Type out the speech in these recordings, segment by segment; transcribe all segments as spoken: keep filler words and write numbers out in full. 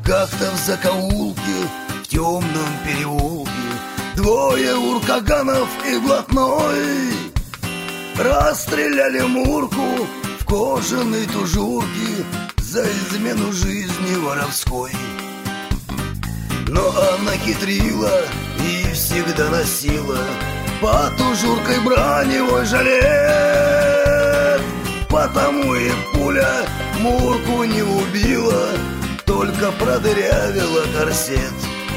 Как-то в закоулке, в темном переулке, двое уркаганов и блатной расстреляли Мурку в кожаной тужурке за измену жизни воровской. Но она хитрила и всегда носила под тужуркой браневой жилет. Потому и пуля Мурку не убила, только продырявила корсет.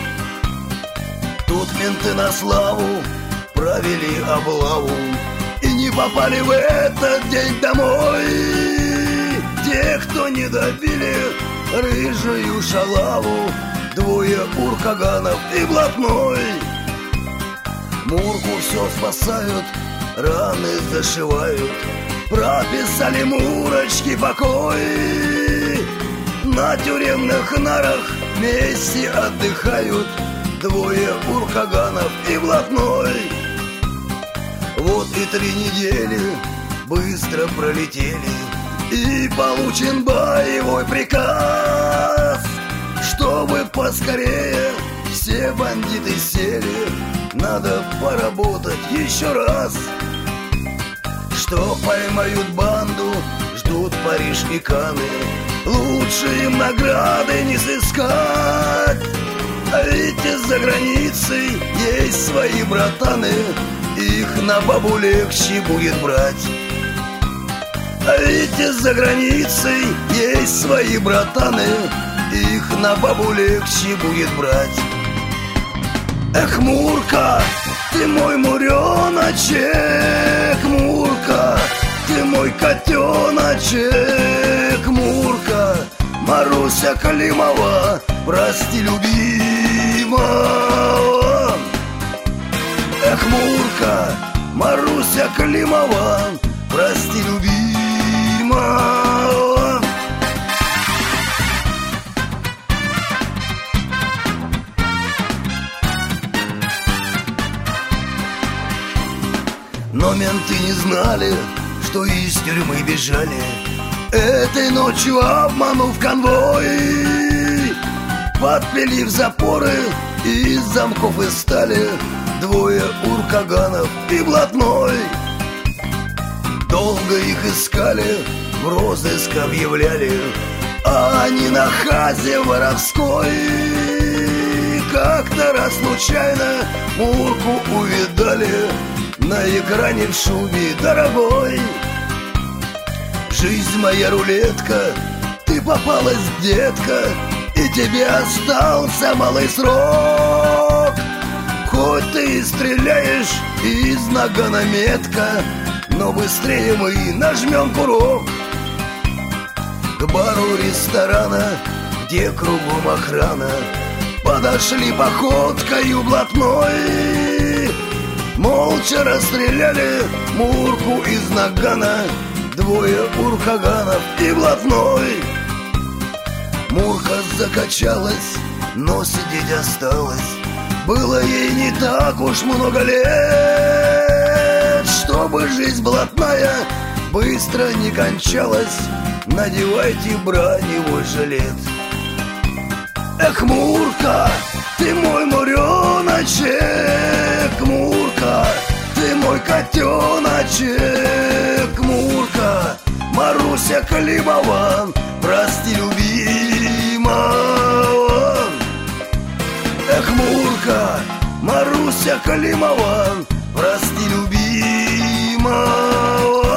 Тут менты на славу провели облаву и не попали в этот день домой. Те, кто не добили рыжую шалаву, двое уркаганов и блатной. Мурку все спасают, раны зашивают, прописали Мурочке покой. На тюремных нарах вместе отдыхают двое уркаганов и блатной. Вот и три недели быстро пролетели, и получен боевой приказ, чтобы поскорее все бандиты сели. Надо поработать еще раз. Что поймают банду, ждут Париж и Канны, лучше им награды не сыскать. А ведь из-за границы есть свои братаны, их на бабу легче будет брать. А ведь из-за границы есть свои братаны, их на бабу легче будет брать. Эх, Мурка, ты мой муреночек, Мурка, ты мой котеночек, Мурка, Маруся Климова, прости, любимого. Эх, Мурка, Маруся Климова, прости, любимого. Но менты не знали, что из тюрьмы бежали, этой ночью обманув конвой. Подпилив запоры, из замков и стали двое уркаганов и блатной. Долго их искали, в розыск объявляли, а они на хазе воровской. Как-то раз случайно Мурку увидали на экране в шубе дорогой. Жизнь моя рулетка, ты попалась, детка, и тебе остался малый срок. Хоть ты и стреляешь из нагана метко, но быстрее мы нажмем курок. К бару ресторана, где кругом охрана, подошли походкою блатной. Молча расстреляли Мурку из нагана, двое уркаганов и блатной. Мурка закачалась, но сидеть осталась. Было ей не так уж много лет, чтобы жизнь блатная быстро не кончалась. Надевайте браневой жилет. Эх, Мурка, ты мой муреночек, Мурка, ты мой котеночек, Мурка, Маруся Климова, прости, любимого. Эх, Мурка, Маруся Климова, прости, любимого.